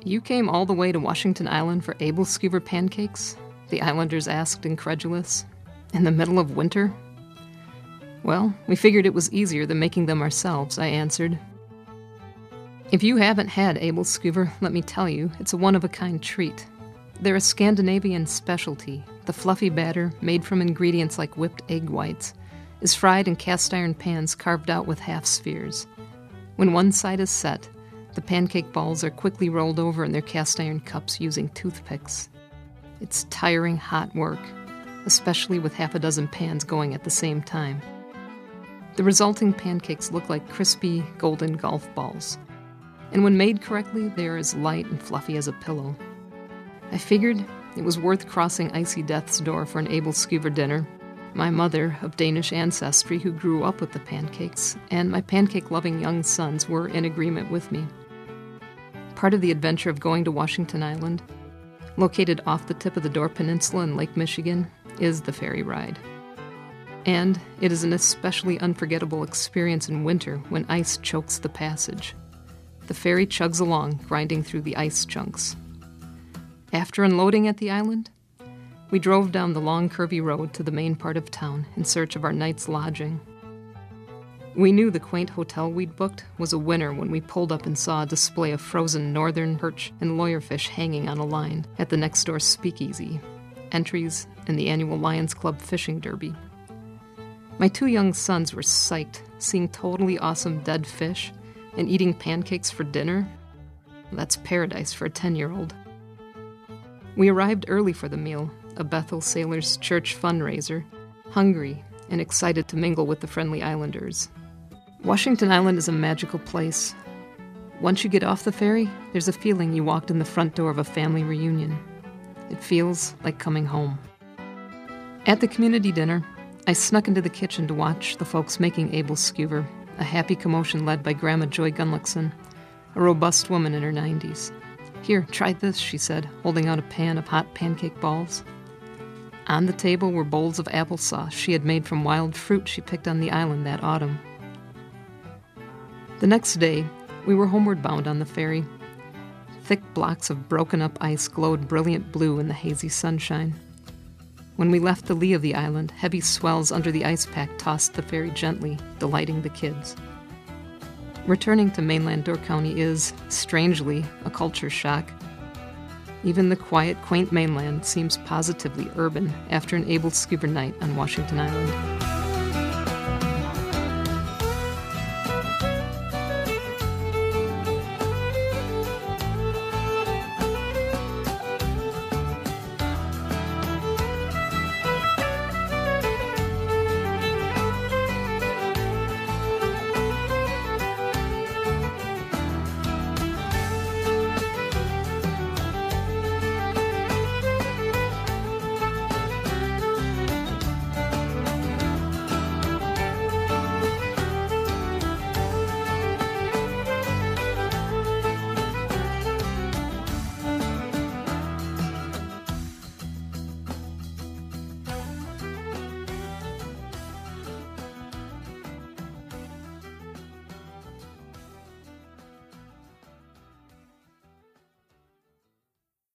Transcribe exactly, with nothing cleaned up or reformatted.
You came all the way to Washington Island for Aebelsküver pancakes? The islanders asked, incredulous. In the middle of winter? Well, we figured it was easier than making them ourselves, I answered. If you haven't had Aebelsküver, let me tell you, it's a one-of-a-kind treat. They're a Scandinavian specialty. The fluffy batter, made from ingredients like whipped egg whites, is fried in cast-iron pans carved out with half-spheres. When one side is set, the pancake balls are quickly rolled over in their cast-iron cups using toothpicks. It's tiring hot work, especially with half a dozen pans going at the same time. The resulting pancakes look like crispy, golden golf balls. And when made correctly, they are as light and fluffy as a pillow. I figured it was worth crossing icy death's door for an Aebelsküver dinner. My mother, of Danish ancestry, who grew up with the pancakes, and my pancake-loving young sons were in agreement with me. Part of the adventure of going to Washington Island, located off the tip of the Door Peninsula in Lake Michigan, is the ferry ride. And it is an especially unforgettable experience in winter when ice chokes the passage. The ferry chugs along, grinding through the ice chunks. After unloading at the island, we drove down the long, curvy road to the main part of town in search of our night's lodging. We knew the quaint hotel we'd booked was a winner when we pulled up and saw a display of frozen northern perch and lawyerfish hanging on a line at the next-door speakeasy, entries, and the annual Lions Club fishing derby. My two young sons were psyched, seeing totally awesome dead fish and eating pancakes for dinner. That's paradise for a ten-year-old. We arrived early for the meal, a Bethel Sailors Church fundraiser, hungry and excited to mingle with the friendly islanders. Washington Island is a magical place. Once you get off the ferry, there's a feeling you walked in the front door of a family reunion. It feels like coming home. At the community dinner, I snuck into the kitchen to watch the folks making Aebelsküver, a happy commotion led by Grandma Joy Gunlickson, a robust woman in her nineties. Here, try this, she said, holding out a pan of hot pancake balls. On the table were bowls of applesauce she had made from wild fruit she picked on the island that autumn. The next day, we were homeward bound on the ferry. Thick blocks of broken-up ice glowed brilliant blue in the hazy sunshine. When we left the lee of the island, heavy swells under the ice pack tossed the ferry gently, delighting the kids. Returning to mainland Door County is, strangely, a culture shock. Even the quiet, quaint mainland seems positively urban after an Aebelsküver night on Washington Island.